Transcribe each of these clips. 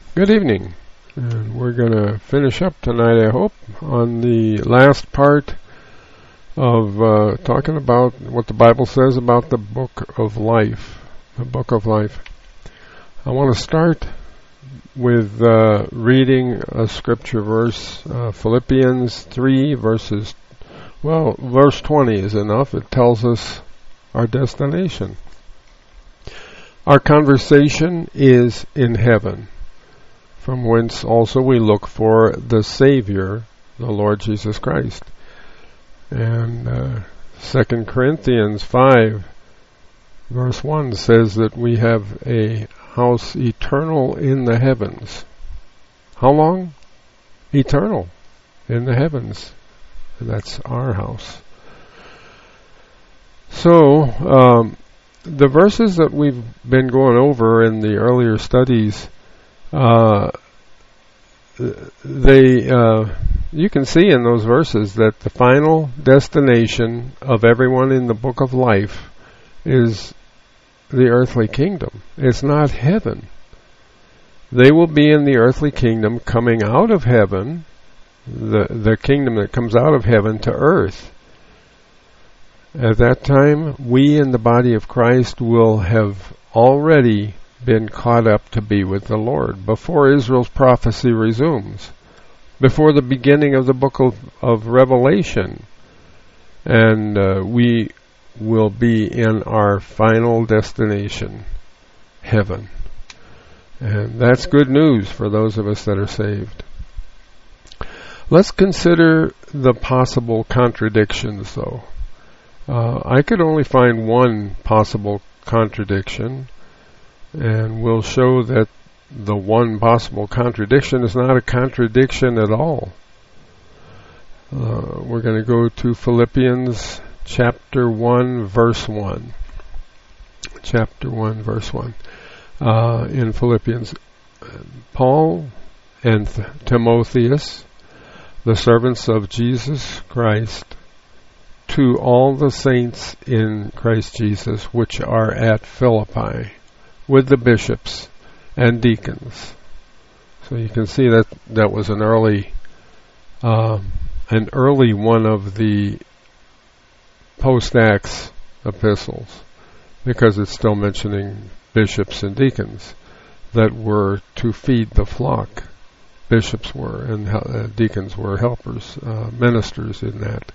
Good evening, and we're going to finish up tonight, I hope, on the last part of talking about what the Bible says about the book of life. The book of life. I want to start with reading a scripture verse, Philippians 3 verse 20 is enough. It tells us our destination. Our conversation is in heaven, from whence also we look for the Savior, the Lord Jesus Christ. And 2 Corinthians 5 verse 1 says that we have a house eternal in the heavens. How long? Eternal in the heavens. And that's our house. So, the verses that we've been going over in the earlier studies, you can see in those verses that the final destination of everyone in the book of life is the earthly kingdom. It's not heaven. They will be in the earthly kingdom coming out of heaven, the kingdom that comes out of heaven to earth. At that time, we in the body of Christ will have already been caught up to be with the Lord before Israel's prophecy resumes, before the beginning of the book of Revelation, and we will be in our final destination, heaven. And that's good news for those of us that are saved. Let's consider the possible contradictions, though. I could only find one possible contradiction, and we'll show that the one possible contradiction is not a contradiction at all. We're going to go to Philippians chapter 1, verse 1. Chapter 1, verse 1. In Philippians, Paul and Timotheus, the servants of Jesus Christ, to all the saints in Christ Jesus which are at Philippi, with the bishops and deacons. So you can see that was an early one of the post-Acts epistles, because it's still mentioning bishops and deacons that were to feed the flock. Bishops were, and deacons were helpers, ministers in that.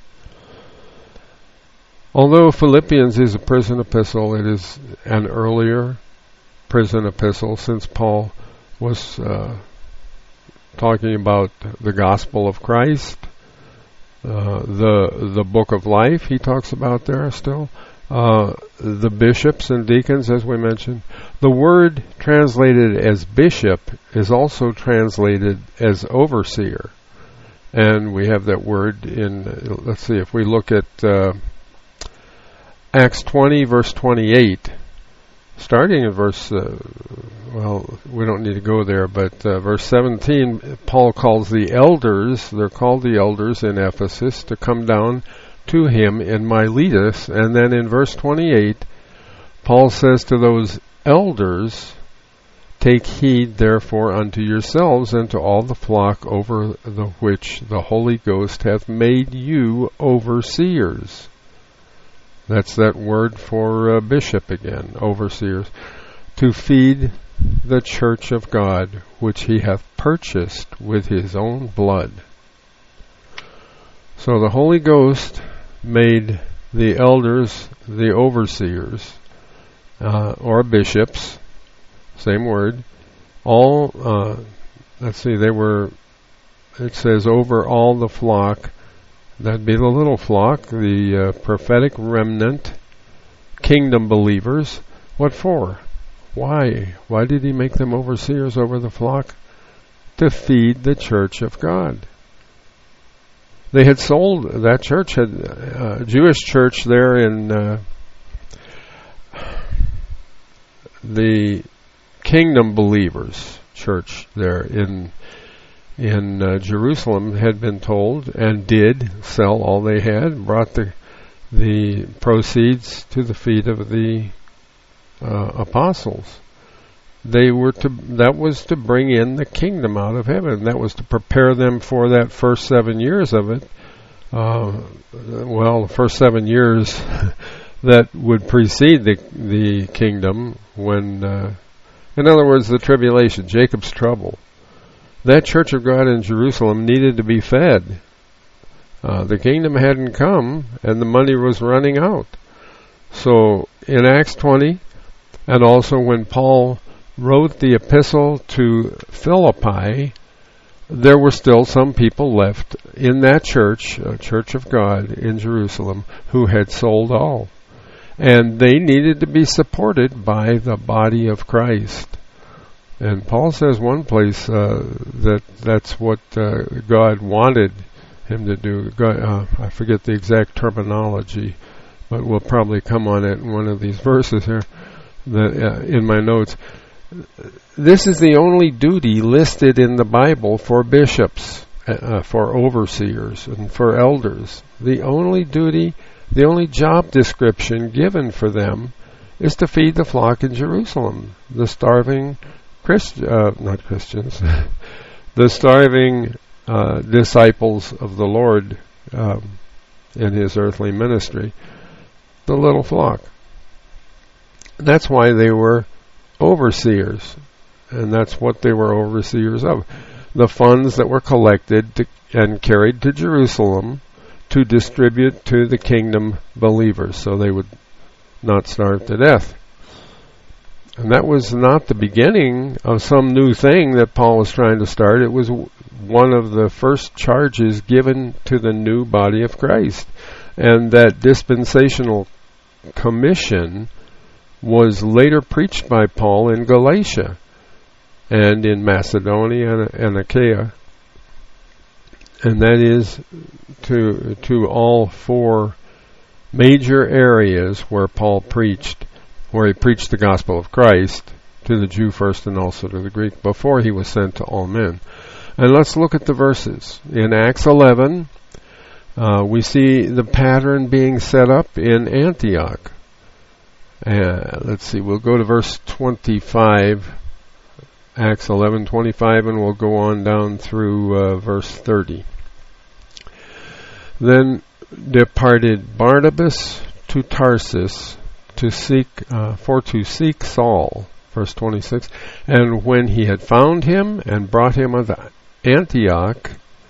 Although Philippians is a prison epistle, it is an earlier prison epistle, since Paul was talking about the gospel of Christ, the book of life he talks about there still, the bishops and deacons, as we mentioned. The word translated as bishop is also translated as overseer, and we have that word in, let's see, if we look at Acts 20 verse 28, starting in verse, we don't need to go there, but verse 17, Paul calls the elders, they're called the elders in Ephesus, to come down to him in Miletus. And then in verse 28, Paul says to those elders, "Take heed therefore unto yourselves and to all the flock over the which the Holy Ghost hath made you overseers." That's that word for bishop again, overseers. "To feed the church of God, which he hath purchased with his own blood." So the Holy Ghost made the elders the overseers, or bishops, same word. All, it says over all the flock. That'd be the little flock, the prophetic remnant, kingdom believers. What for? Why? Why did he make them overseers over the flock? To feed the church of God. They had sold, that church had, Jewish church there in the kingdom believers church there in Jerusalem had been told, and did sell all they had, brought the proceeds to the feet of the apostles. that was to bring in the kingdom out of heaven. That was to prepare them for that first 7 years of it. The first 7 years that would precede the kingdom, when, in other words, the tribulation, Jacob's trouble. That church of God in Jerusalem needed to be fed. The kingdom hadn't come, and the money was running out. So in Acts 20, and also when Paul wrote the epistle to Philippi, there were still some people left in that church, Church of God in Jerusalem, who had sold all. And they needed to be supported by the body of Christ. And Paul says one place that's what God wanted him to do. God, I forget the exact terminology, but we'll probably come on it in one of these verses here in my notes. This is the only duty listed in the Bible for bishops, for overseers, and for elders. The only duty, the only job description given for them is to feed the flock in Jerusalem, the starving not Christians, the starving disciples of the Lord in his earthly ministry, the little flock. That's why they were overseers, and that's what they were overseers of. The funds that were collected and carried to Jerusalem to distribute to the kingdom believers so they would not starve to death. And that was not the beginning of some new thing that Paul was trying to start. It was one of the first charges given to the new body of Christ. And that dispensational commission was later preached by Paul in Galatia and in Macedonia and Achaia. And that is to all four major areas where Paul preached, where he preached the gospel of Christ to the Jew first and also to the Greek before he was sent to all men. And let's look at the verses. In Acts 11, we see the pattern being set up in Antioch. Let's see, we'll go to verse 25, Acts 11:25, and we'll go on down through verse 30. Then departed Barnabas to Tarsus to seek Saul, verse 26. And when he had found him and brought him unto Antioch,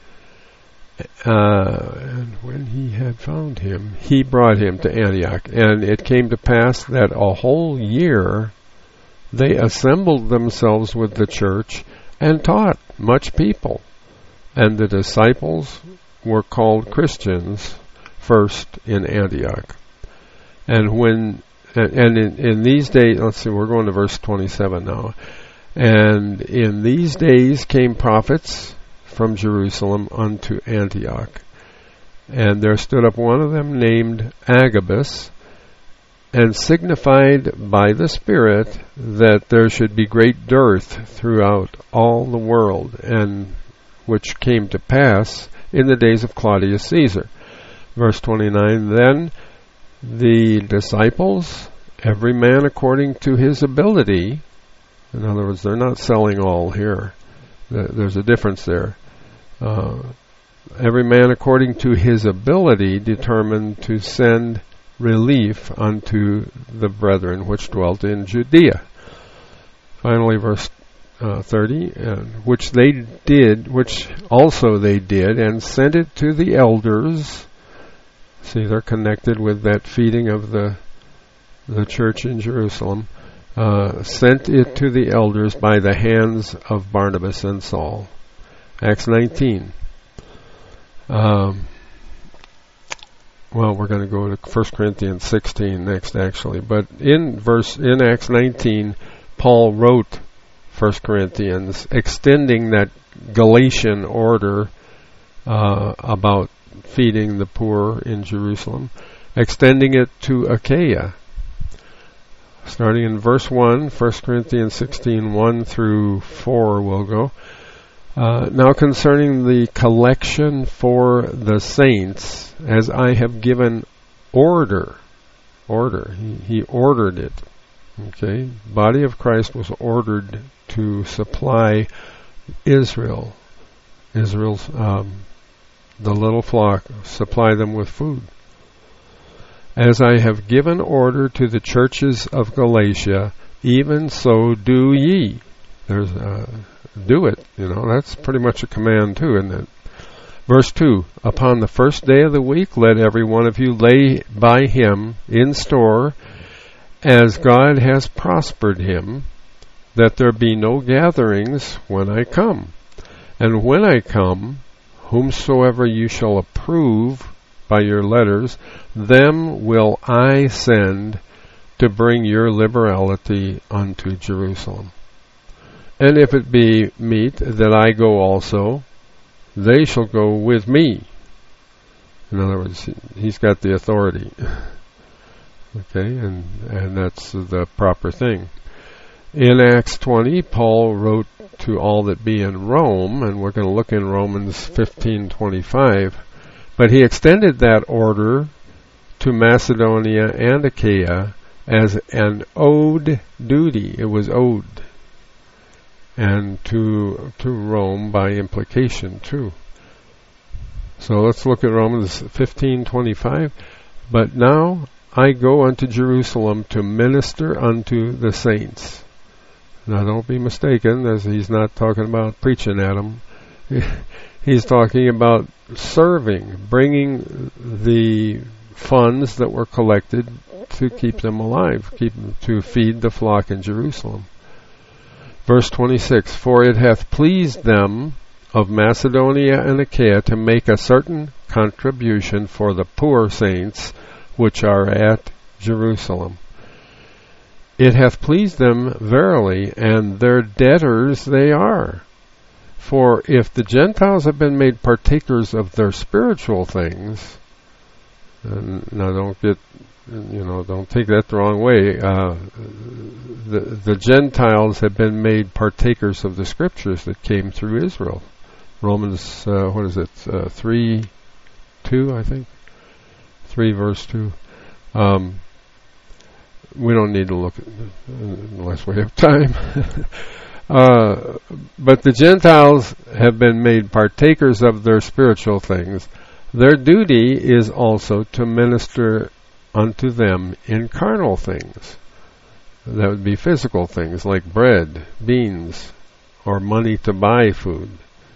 and when he had found him, he brought him to Antioch. And it came to pass that a whole year they assembled themselves with the church and taught much people. And the disciples were called Christians first in Antioch. And in these days, let's see, we're going to verse 27 now. And in these days came prophets from Jerusalem unto Antioch. And there stood up one of them named Agabus, and signified by the Spirit that there should be great dearth throughout all the world, and which came to pass in the days of Claudius Caesar. Verse 29, then the disciples, every man according to his ability, in other words, they're not selling all here. There's a difference there. Every man according to his ability determined to send relief unto the brethren which dwelt in Judea. Finally, verse 30, which also they did, and sent it to the elders. See, they're connected with that feeding of the church in Jerusalem. Sent it to the elders by the hands of Barnabas and Saul. Acts 19. Well, we're going to go to 1 Corinthians 16 next, actually. But in Acts 19, Paul wrote 1 Corinthians, extending that Galatian order about feeding the poor in Jerusalem, extending it to Achaia. Starting in verse 1, 1 Corinthians 16, 1 through 4 we'll go. Now concerning the collection for the saints, as I have given order. He ordered it. Okay, body of Christ was ordered to supply Israel's the little flock, supply them with food. As I have given order to the churches of Galatia, even so do ye. There's do it. That's pretty much a command too, isn't it? Verse 2, upon the first day of the week, let every one of you lay by him in store, as God has prospered him, that there be no gatherings when I come. And when I come, whomsoever you shall approve by your letters, them will I send to bring your liberality unto Jerusalem. And if it be meet that I go also, they shall go with me. In other words, he's got the authority. Okay, and that's the proper thing. In Acts 20, Paul wrote to all that be in Rome, and we're going to look in Romans 15:25, but he extended that order to Macedonia and Achaia as an owed duty. It was owed. And to Rome by implication too. So let's look at Romans 15:25. But now I go unto Jerusalem to minister unto the saints. Now don't be mistaken, as he's not talking about preaching at them. He's talking about serving, bringing the funds that were collected to keep them alive, to feed the flock in Jerusalem. Verse 26, for it hath pleased them of Macedonia and Achaia to make a certain contribution for the poor saints which are at Jerusalem. It hath pleased them verily, and their debtors they are. For if the Gentiles have been made partakers of their spiritual things, now don't take that the wrong way. The Gentiles have been made partakers of the scriptures that came through Israel. Romans, 3:2, I think. 3 verse 2. We don't need to look at unless we have time. But the Gentiles have been made partakers of their spiritual things. Their duty is also to minister unto them in carnal things. That would be physical things like bread, beans, or money to buy food.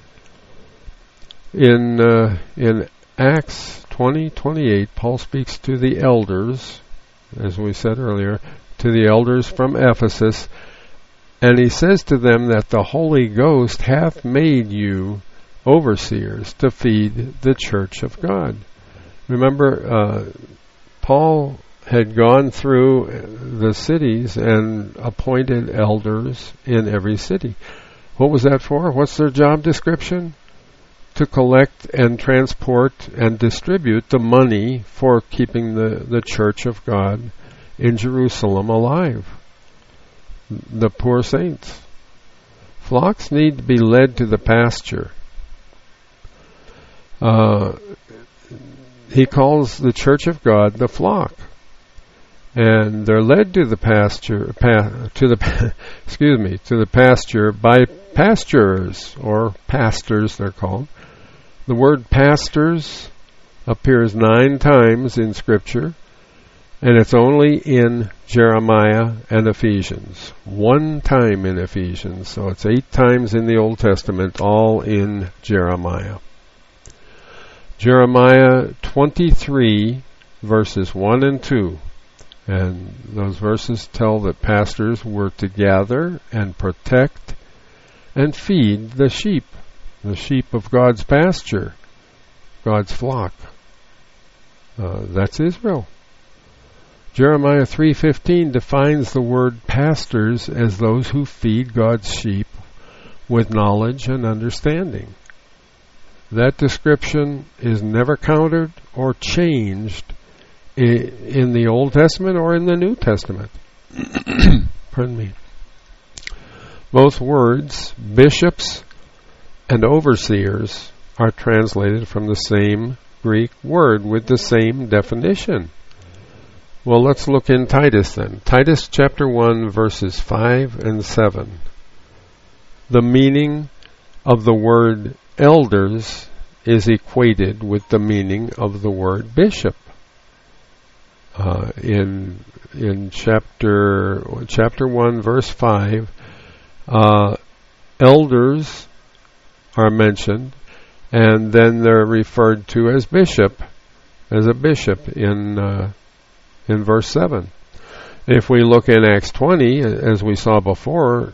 In Acts 20:28, Paul speaks to the elders, as we said earlier, to the elders from Ephesus, and he says to them that the Holy Ghost hath made you overseers to feed the church of God. Remember, Paul had gone through the cities and appointed elders in every city. What was that for? What's their job description? To collect and transport and distribute the money for keeping the church of God in Jerusalem alive. The poor saints. Flocks need to be led to the pasture. He calls the church of God the flock, and they're led to the pasture, to the pasture by pasturers, or pastors they're called. The word pastors appears 9 times in Scripture, and it's only in Jeremiah and Ephesians. 1 time in Ephesians, so it's 8 times in the Old Testament, all in Jeremiah. Jeremiah 23, verses 1 and 2. And those verses tell that pastors were to gather and protect and feed the sheep of God's pasture, God's flock. That's Israel. Jeremiah 3:15 defines the word pastors as those who feed God's sheep with knowledge and understanding. That description is never countered or changed in the Old Testament or in the New Testament. Pardon me. Both words, bishops and overseers, are translated from the same Greek word with the same definition. Well, let's look in Titus then. Titus chapter 1, verses 5 and 7. The meaning of the word elders is equated with the meaning of the word bishop. In chapter 1, verse 5, elders are mentioned, and then they're referred to as a bishop in verse 7. If we look in Acts 20, as we saw before,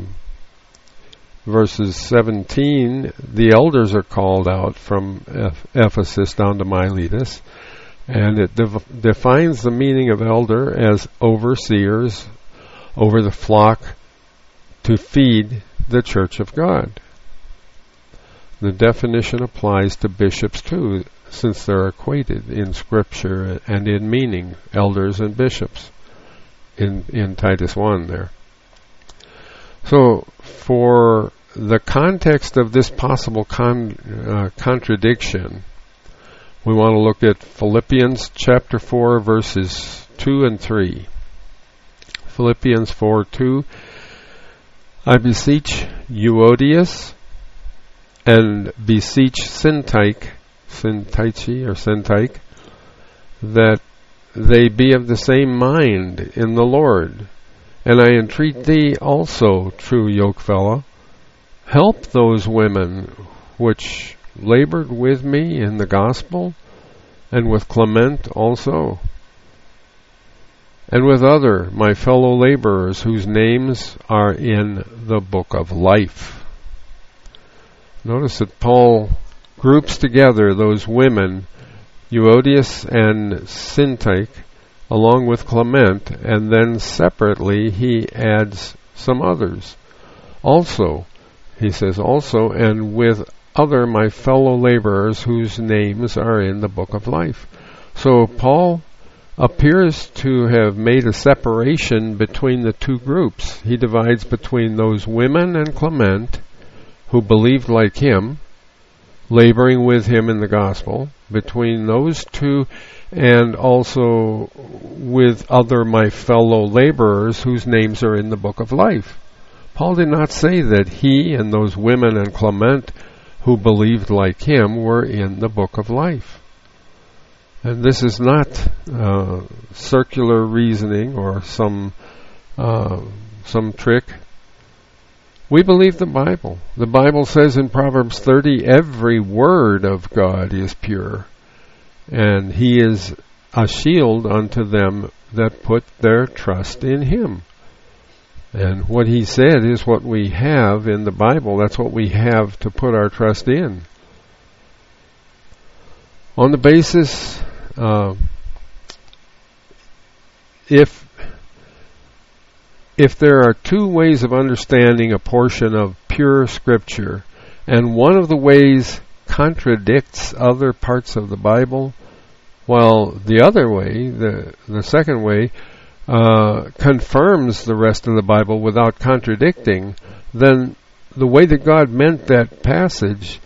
verses 17, the elders are called out from Ephesus down to Miletus, and it defines the meaning of elder as overseers over the flock to feed the church of God. The definition applies to bishops too, since they're equated in Scripture and in meaning, elders and bishops, in Titus 1 there. So, for the context of this possible contradiction, we want to look at Philippians chapter 4, verses 2 and 3. Philippians 4:2. I beseech Euodias and beseech Syntyche, that they be of the same mind in the Lord. And I entreat thee also, true yokefellow, help those women which labored with me in the gospel, and with Clement also, and with other my fellow laborers whose names are in the book of life. Notice that Paul groups together those women, Euodias and Syntyche, along with Clement, and then separately he adds some others. Also, he says, also, and with other my fellow laborers whose names are in the book of life. So Paul appears to have made a separation between the two groups. He divides between those women and Clement who believed like him, laboring with him in the gospel, between those two and also with other my fellow laborers whose names are in the book of life. Paul did not say that he and those women and Clement who believed like him were in the book of life. And this is not circular reasoning or some trick. We believe the Bible. The Bible says in Proverbs 30, every word of God is pure, and he is a shield unto them that put their trust in him. And what he said is what we have in the Bible. That's what we have to put our trust in. On the basis, if there are two ways of understanding a portion of pure Scripture, and one of the ways contradicts other parts of the Bible, while the other way, the second way, confirms the rest of the Bible without contradicting, then the way that God meant that passage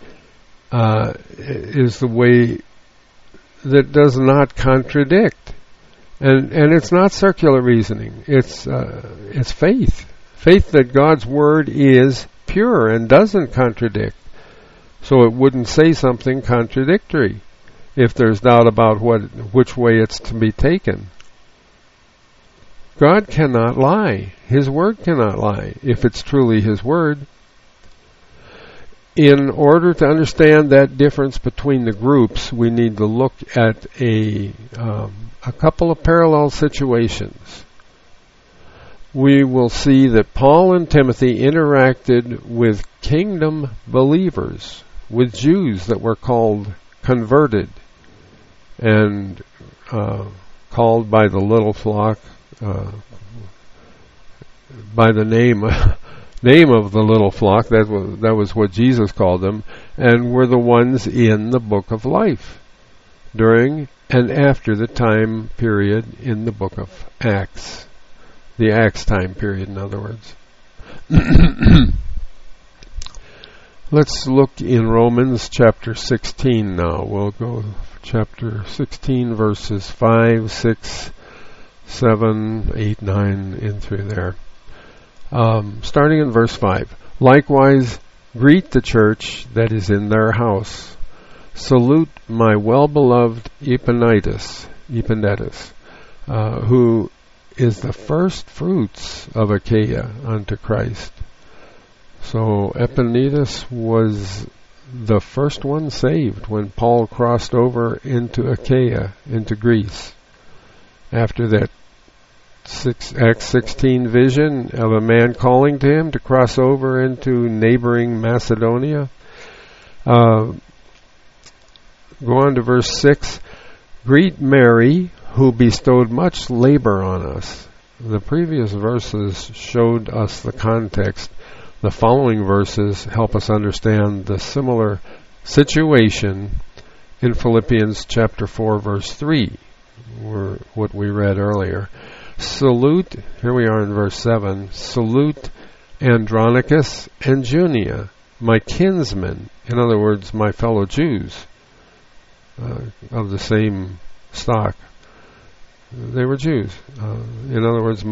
is the way that does not contradict. And it's not circular reasoning. It's faith. Faith that God's Word is pure and doesn't contradict. So it wouldn't say something contradictory if there's doubt about which way it's to be taken. God cannot lie. His Word cannot lie if it's truly His Word. In order to understand that difference between the groups, we need to look at a couple of parallel situations. We will see that Paul and Timothy interacted with kingdom believers, with Jews that were called converted and called by the little flock by the name of the little flock. That was what Jesus called them, and were the ones in the book of life during and after the time period in the book of Acts. The Acts time period, in other words. Let's look in Romans chapter 16 now. We'll go chapter 16, verses 5, 6, 7, 8, 9, in through there. Starting in verse 5. Likewise, greet the church that is in their house. Salute my well-beloved Epaenetus, who is the first fruits of Achaia unto Christ. So Epaenetus was the first one saved when Paul crossed over into Achaia, into Greece. After that Acts 16 vision of a man calling to him to cross over into neighboring Macedonia. Go on to verse 6. Greet Mary, who bestowed much labor on us. The previous verses showed us the context. The following verses help us understand the similar situation in Philippians chapter 4, verse 3, what we read earlier. Salute, here we are in verse 7, salute Andronicus and Junia, my kinsmen, in other words, my fellow Jews, of the same stock. They were Jews. In other words,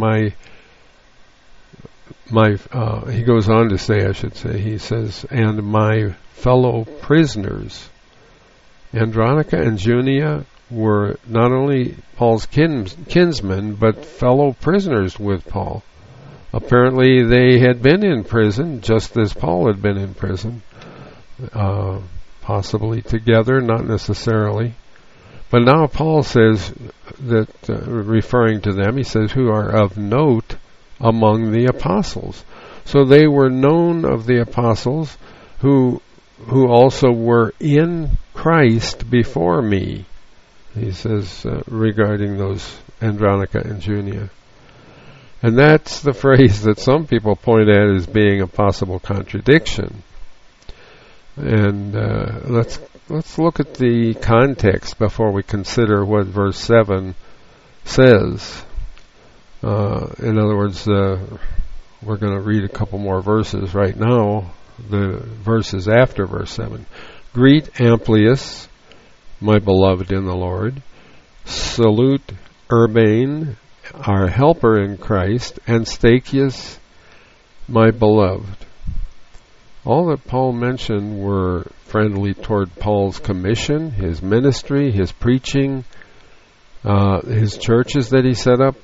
he goes on to say, he says, and my fellow prisoners. Andronica and Junia were not only Paul's kinsmen, but fellow prisoners with Paul. Apparently they had been in prison, just as Paul had been in prison, possibly together, not necessarily. But now Paul says that, referring to them, he says, who are of note among the apostles. So they were known of the apostles who also were in Christ before me. He says regarding those Andronica and Junia. And that's the phrase that some people point at as being a possible contradiction. And let's look at the context before we consider what verse 7 says. In other words, we're going to read a couple more verses right now, the verses after verse 7. Greet Amplius, my beloved in the Lord. Salute Urbane, our helper in Christ, and Stachys, my beloved. All that Paul mentioned were friendly toward Paul's commission, his ministry, his preaching, his churches that he set up.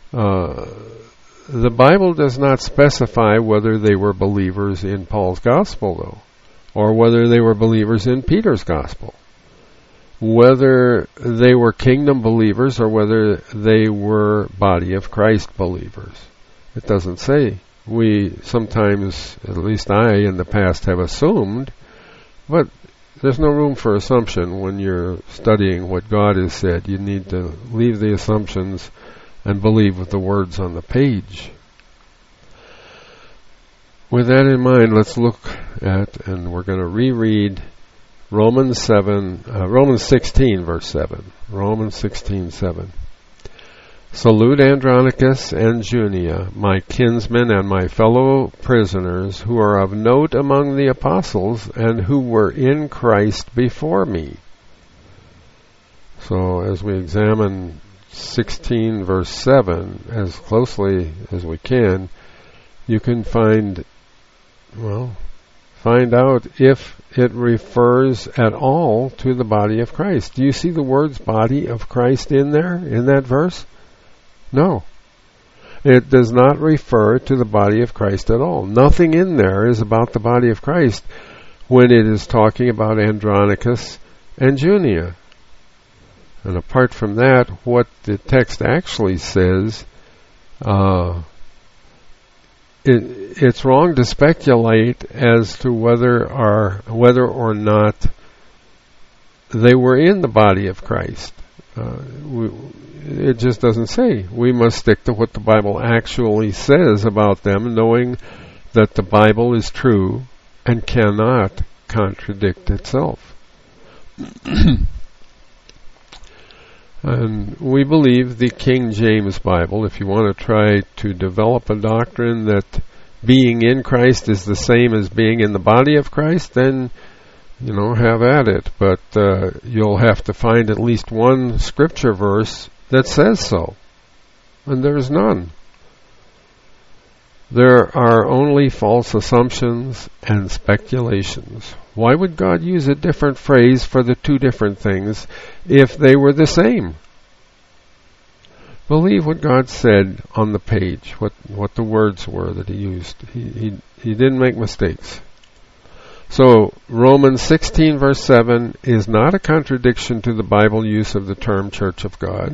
The Bible does not specify whether they were believers in Paul's gospel, though, or whether they were believers in Peter's gospel, whether they were kingdom believers or whether they were body of Christ believers. It doesn't say. We sometimes, at least I in the past, have assumed, but there's no room for assumption when you're studying what God has said. You need to leave the assumptions and believe with the words on the page. With that in mind, let's look at, and we're going to reread Romans 16, verse 7. Romans 16, 7. Salute Andronicus and Junia, my kinsmen and my fellow prisoners, who are of note among the apostles and who were in Christ before me. So as we examine 16 verse 7 as closely as we can, you can find out if it refers at all to the body of Christ. Do you see the words body of Christ in there, in that verse? No. It does not refer to the body of Christ at all. Nothing in there is about the body of Christ when it is talking about Andronicus and Junia. And apart from that, what the text actually says, it's wrong to speculate as to whether or not they were in the body of Christ. It just doesn't say. We must stick to what the Bible actually says about them, knowing that the Bible is true and cannot contradict itself. And we believe the King James Bible. If you want to try to develop a doctrine that being in Christ is the same as being in the body of Christ, then, have at it. But you'll have to find at least one scripture verse that says so. And there is none. There are only false assumptions and speculations. Why would God use a different phrase for the two different things if they were the same? Believe what God said on the page, what the words were that He used. He didn't make mistakes. So Romans 16 verse 7 is not a contradiction to the Bible use of the term Church of God.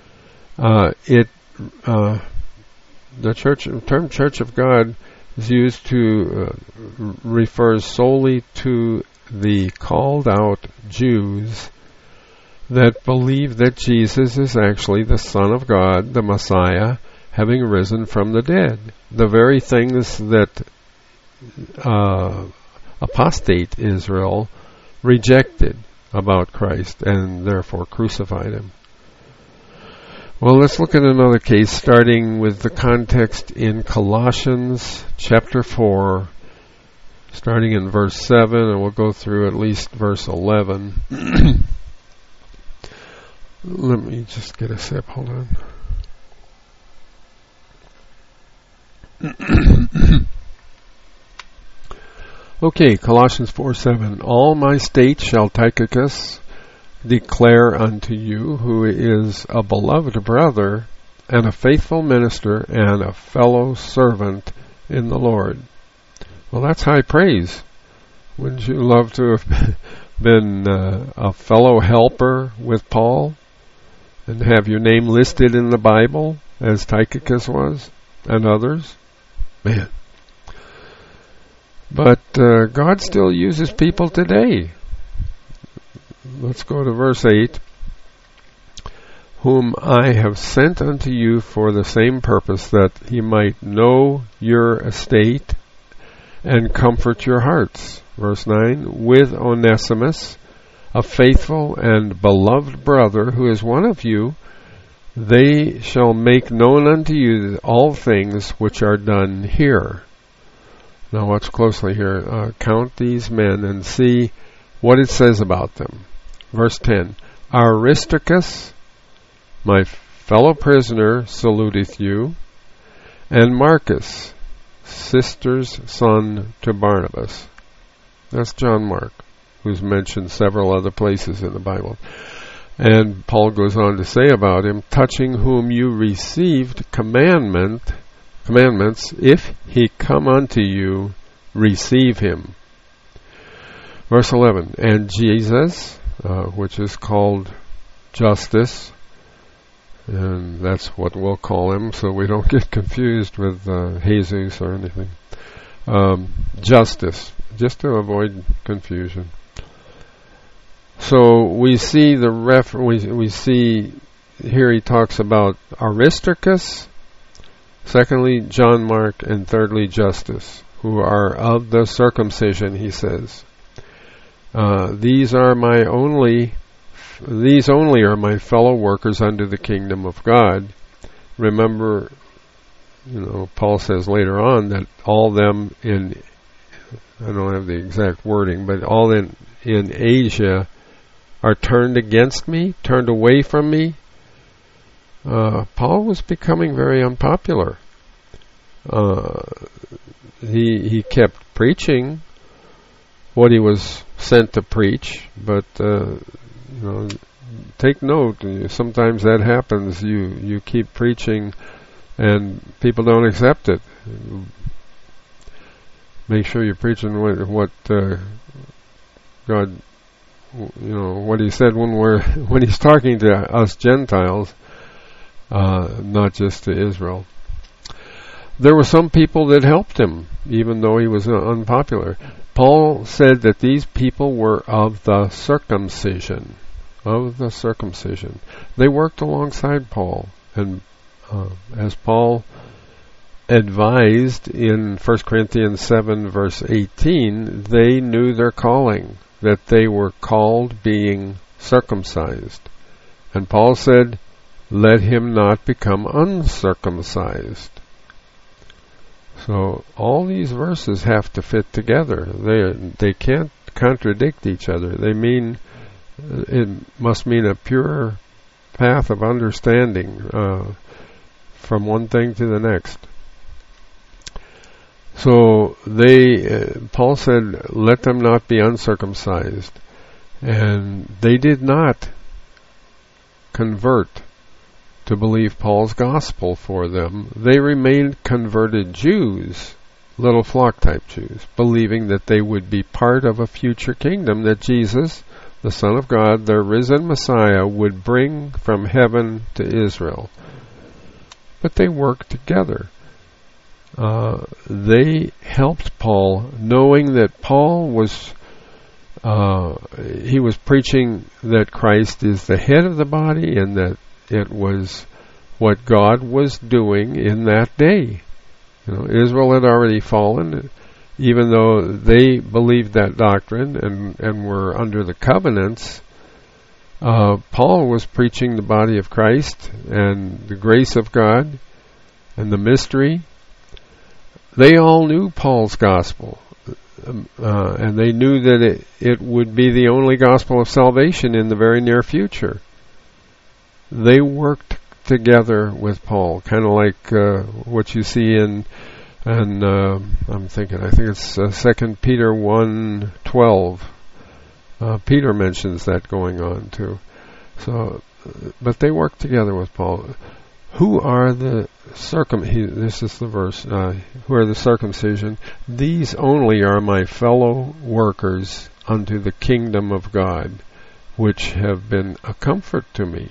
The term Church of God is used to refers solely to the called out Jews that believe that Jesus is actually the Son of God, the Messiah, having risen from the dead. The very things that apostate Israel rejected about Christ and therefore crucified Him. Well, let's look at another case, starting with the context in Colossians chapter 4, starting in verse 7, and we'll go through at least verse 11. Let me just get a sip, hold on. Okay, Colossians 4:7. All my state shall Tychicus declare unto you, who is a beloved brother and a faithful minister and a fellow servant in the Lord. Well, that's high praise. Wouldn't you love to have been a fellow helper with Paul and have your name listed in the Bible as Tychicus was and others? Man. But God still uses people today. Let's go to verse 8. Whom I have sent unto you for the same purpose, that He might know your estate and comfort your hearts. Verse 9. With Onesimus, a faithful and beloved brother, who is one of you, they shall make known unto you all things which are done here. Now watch closely here. Count these men and see what it says about them. Verse 10. Aristarchus, my fellow prisoner, saluteth you, and Marcus, sister's son to Barnabas. That's John Mark, who's mentioned several other places in the Bible. And Paul goes on to say about him, touching whom you received commandments, if he come unto you, receive him. Verse 11, and Jesus, which is called Justus, and that's what we'll call him so we don't get confused with Jesus or anything. Justus, just to avoid confusion. So we see we see here he talks about Aristarchus, secondly John Mark, and thirdly Justus, who are of the circumcision, he says. These only are my fellow workers under the kingdom of God. Remember, Paul says later on that all them in, I don't have the exact wording, but all in Asia are turned against me, turned away from me. Paul was becoming very unpopular. He kept preaching what he was sent to preach, but take note, sometimes that happens. You keep preaching and people don't accept it. Make sure you're preaching what God, what He said when He's talking to us Gentiles, not just to Israel. There were some people that helped him, even though he was unpopular. Paul said that these people were of the circumcision. Of the circumcision. They worked alongside Paul. And as Paul advised in 1 Corinthians 7 verse 18, they knew their calling, that they were called being circumcised. And Paul said, let him not become uncircumcised. So all these verses have to fit together. They can't contradict each other. They mean, it must mean a pure path of understanding, from one thing to the next. So Paul said, let them not be uncircumcised. And they did not convert to believe Paul's gospel for them. They remained converted Jews, little flock type Jews, believing that they would be part of a future kingdom that Jesus, the Son of God, their risen Messiah, would bring from heaven to Israel. But they worked together. They helped Paul, knowing that Paul was he was preaching that Christ is the head of the body, and that it was what God was doing in that day. Israel had already fallen, even though they believed that doctrine and were under the covenants. Paul was preaching the body of Christ and the grace of God and the mystery. They all knew Paul's gospel, and they knew that it would be the only gospel of salvation in the very near future. They worked together with Paul, kind of like what you see in I think it's 2 Peter 1:12. Peter mentions that going on too. So, but they worked together with Paul. Who are the this is the verse, who are the circumcision? These only are my fellow workers unto the kingdom of God, which have been a comfort to me.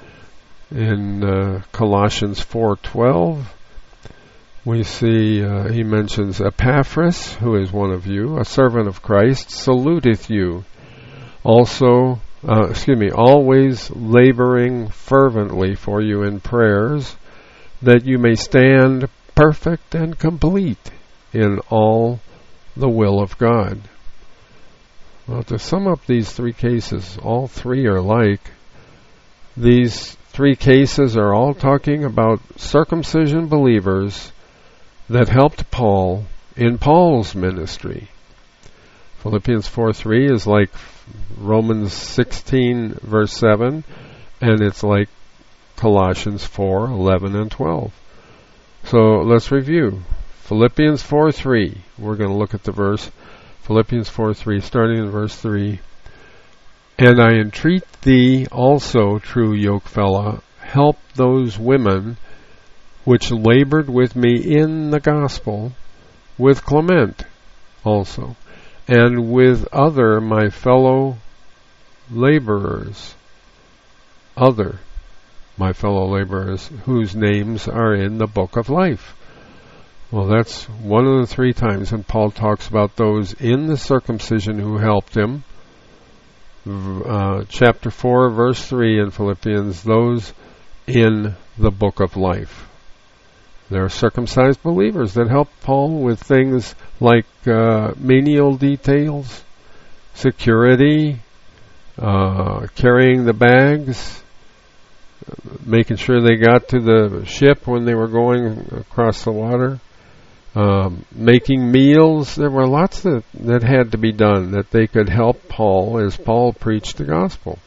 In Colossians 4:12, we see he mentions Epaphras, who is one of you, a servant of Christ, saluteth you. Also, always laboring fervently for you in prayers, that you may stand perfect and complete in all the will of God. Well, to sum up these three cases, all three are like. These three cases are all talking about circumcision believers that helped Paul in Paul's ministry. Philippians 4:3 is like Romans 16 verse 7, and it's like Colossians 4:11 and 12. So let's review. Philippians 4:3, we're going to look at the verse. Philippians 4:3, starting in verse 3. And I entreat thee also, true yokefellow, help those women which labored with me in the gospel, with Clement also, and with other my fellow laborers, whose names are in the book of life. Well, that's one of the three times when Paul talks about those in the circumcision who helped him. Chapter 4, verse 3 in Philippians, those in the book of life. There are circumcised believers that help Paul with things like menial details, security, carrying the bags, making sure they got to the ship when they were going across the water, making meals. There were lots that had to be done that they could help Paul as Paul preached the gospel.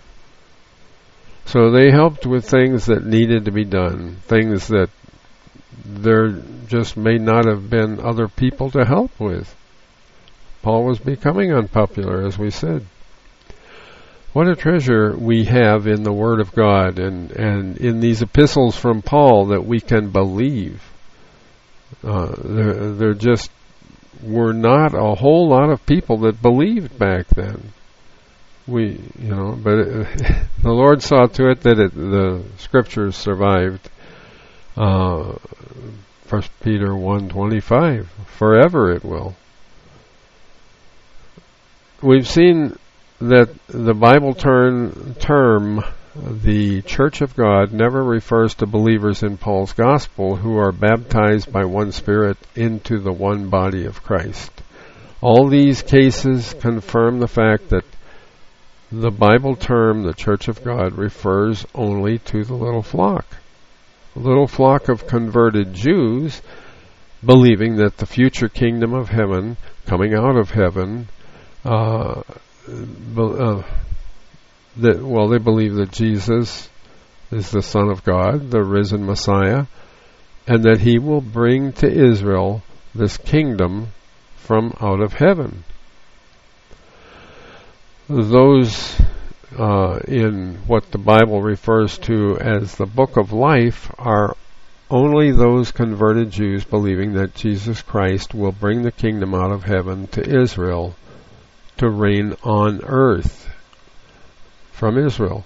So they helped with things that needed to be done, things that there just may not have been other people to help with. Paul was becoming unpopular, as we said. What a treasure we have in the Word of God and in these epistles from Paul that we can believe. There just were not a whole lot of people that believed back then. But the Lord saw to it that the Scriptures survived. 1 Peter 1:25, forever it will. We've seen that the Bible term, the Church of God, never refers to believers in Paul's gospel who are baptized by one Spirit into the one body of Christ. All these cases confirm the fact that the Bible term, the Church of God, refers only to the little flock. A little flock of converted Jews believing that the future kingdom of heaven, coming out of heaven, they believe that Jesus is the Son of God, the risen Messiah, and that he will bring to Israel this kingdom from out of heaven. Those in what the Bible refers to as the Book of Life are only those converted Jews believing that Jesus Christ will bring the kingdom out of heaven to Israel to reign on earth from Israel.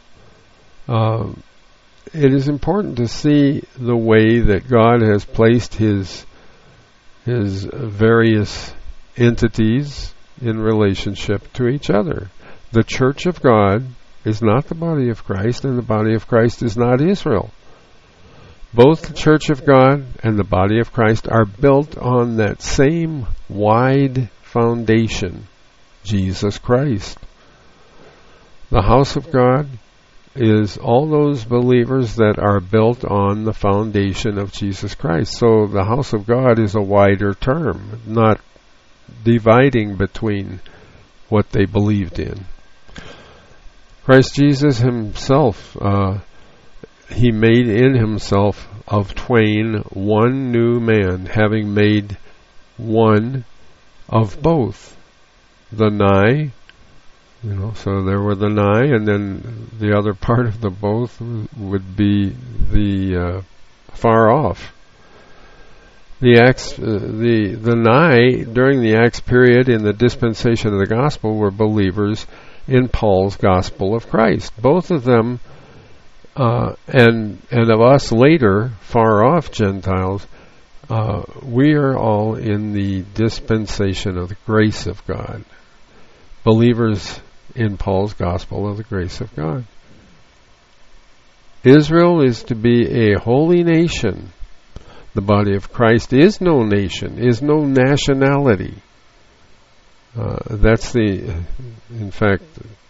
It is important to see the way that God has placed His various entities in relationship to each other. The Church of God is not the body of Christ, and the body of Christ is not Israel. Both the Church of God and the body of Christ are built on that same wide foundation, Jesus Christ. The house of God is all those believers that are built on the foundation of Jesus Christ. So the house of God is a wider term, not dividing between what they believed in. Christ Jesus himself, he made in himself of twain one new man, having made one of both. The nigh, so there were the nigh, and then the other part of the both would be the far off. The nigh during the Acts period in the dispensation of the gospel were believers in Paul's gospel of Christ. Both of them, and of us later, far off Gentiles, we are all in the dispensation of the grace of God. Believers in Paul's gospel of the grace of God. Israel is to be a holy nation. The body of Christ is no nation, is no nationality. In fact,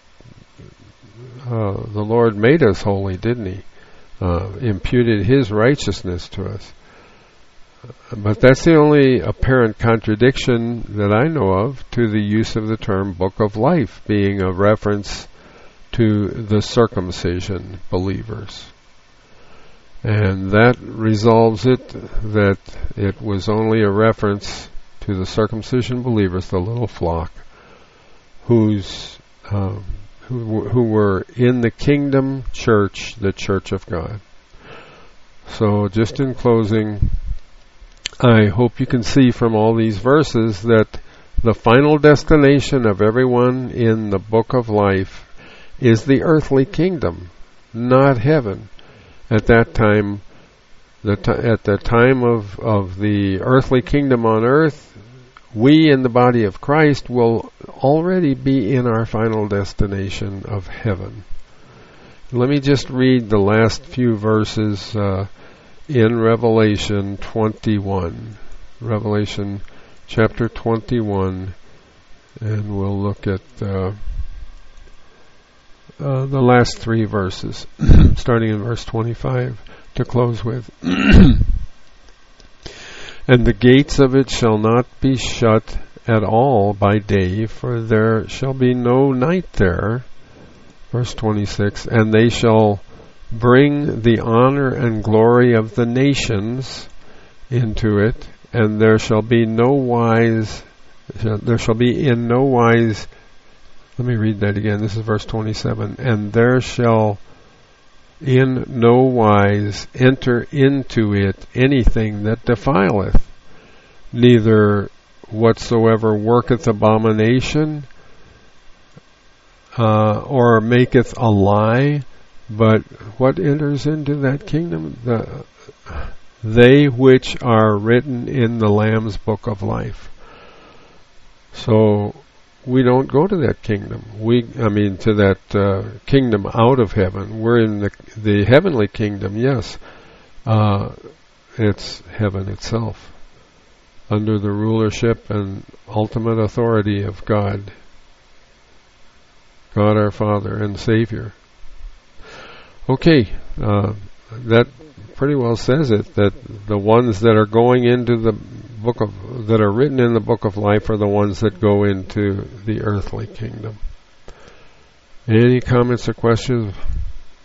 the Lord made us holy, didn't He? Imputed His righteousness to us. But that's the only apparent contradiction that I know of to the use of the term Book of Life, being a reference to the circumcision believers. And that resolves it, that it was only a reference to the circumcision believers, the little flock, who were in the kingdom church, the church of God. So just in closing, I hope you can see from all these verses that the final destination of everyone in the Book of Life is the earthly kingdom, not heaven. At that time, at the time of the earthly kingdom on earth, we in the body of Christ will already be in our final destination of heaven. Let me just read the last few verses in Revelation 21. Revelation chapter 21, and we'll look at the last three verses, starting in verse 25 to close with. And the gates of it shall not be shut at all by day, for there shall be no night there. Verse 26, and they shall bring the honor and glory of the nations into it, and there shall be in no wise, let me read that again, this is verse 27, and there shall in no wise enter into it anything that defileth, neither whatsoever worketh abomination, or maketh a lie, but what enters into that kingdom? They which are written in the Lamb's book of life. So we don't go to that kingdom. To that kingdom out of heaven. We're in the heavenly kingdom, yes. It's heaven itself, under the rulership and ultimate authority of God our Father and Savior. Okay, that pretty well says it, that the ones that are going into the that are written in the book of life are the ones that go into the earthly kingdom. Any comments or questions?